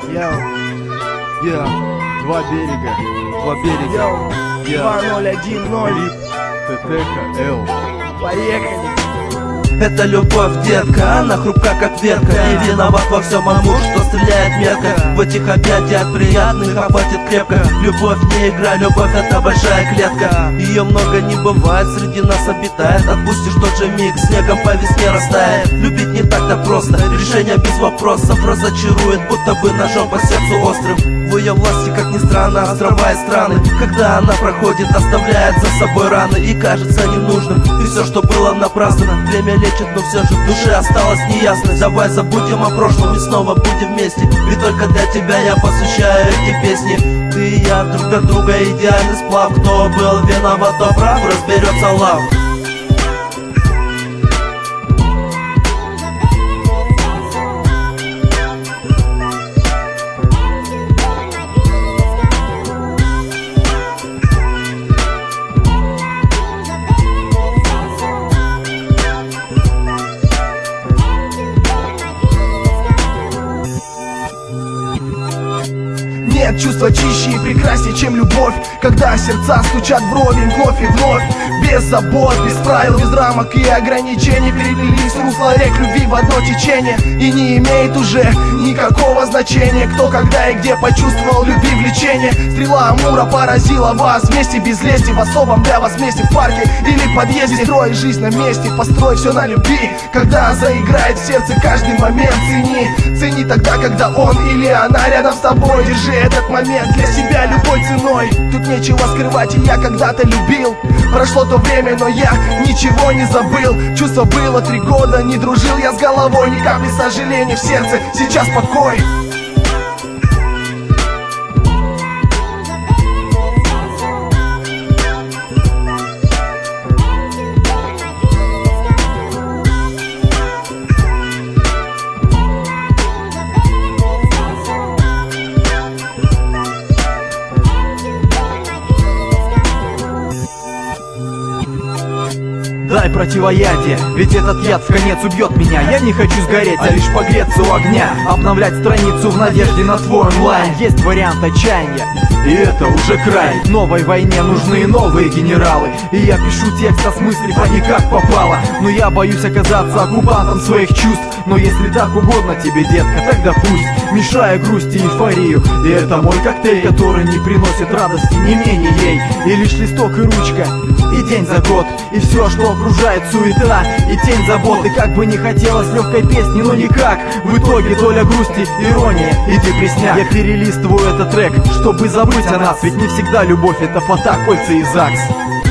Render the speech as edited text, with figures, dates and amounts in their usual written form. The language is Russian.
Два берега. 2010. ТТК, Л. Поехали. Это любовь, детка, она хрупка как ветка. И виноват во всем маму, что стреляет метко. В этих объятиях приятных охватит крепко. Любовь не игра, любовь это большая клетка. Ее много не бывает, среди нас обитает. Отпустишь тот же миг, снегом по весне растает. Любить не так-то просто, решение без вопросов. Разочарует, будто бы ножом по сердцу острым. В ее власти, как ни странно, острова и страны. Когда она проходит, оставляет за собой раны. И кажется ненужным, и все, что было напрасно. Время лечит, но все же в душе осталось неясно. Давай забудем о прошлом и снова будем вместе. Ведь только для тебя я посвящаю эти песни. Ты и я друг для друга идеальный сплав. Кто был виноват, то прав, разберется лав. Нет чувства чище и прекраснее, чем любовь. Когда сердца стучат вровень вновь и вновь. Без забот, без правил, без рамок и ограничений. Перелились русла рек любви в одно течение. И не имеет уже никакого значения, кто, когда и где почувствовал любви влечение. Стрела Амура поразила вас вместе без лести. В особом для вас месте, в парке или в подъезде. Строй жизнь на месте, построй все на любви. Когда заиграет в сердце каждый момент, цени тогда, когда он или она рядом с тобой. Держи этот момент для себя любой ценой. Тут нечего скрывать, и я когда-то любил. Прошло то время, но я ничего не забыл. Чувство было 3 года, не дружил я с головой. Ни капли сожаления в сердце, сейчас покой. Дай противоядие, ведь этот яд вконец убьет меня. Я не хочу сгореть, а лишь погреться у огня. Обновлять страницу в надежде на твой онлайн. Есть вариант отчаяния, и это уже край. Новой войне нужны новые генералы. И я пишу текст, осмыслив, а не как попало. Но я боюсь оказаться оккупантом своих чувств. Но если так угодно тебе, детка, тогда пусть. Мешая грусти и эйфорию. И это мой коктейль, который не приносит радости ни мне, ни ей. И лишь листок и ручка, и день за год. И все, что окружает суета и тень заботы. Как бы не хотелось легкой песни, но никак. В итоге доля грусти, ирония и депресняк. Я перелистываю этот трек, чтобы забыть о нас. Ведь не всегда любовь — это фото, кольца и ЗАГС.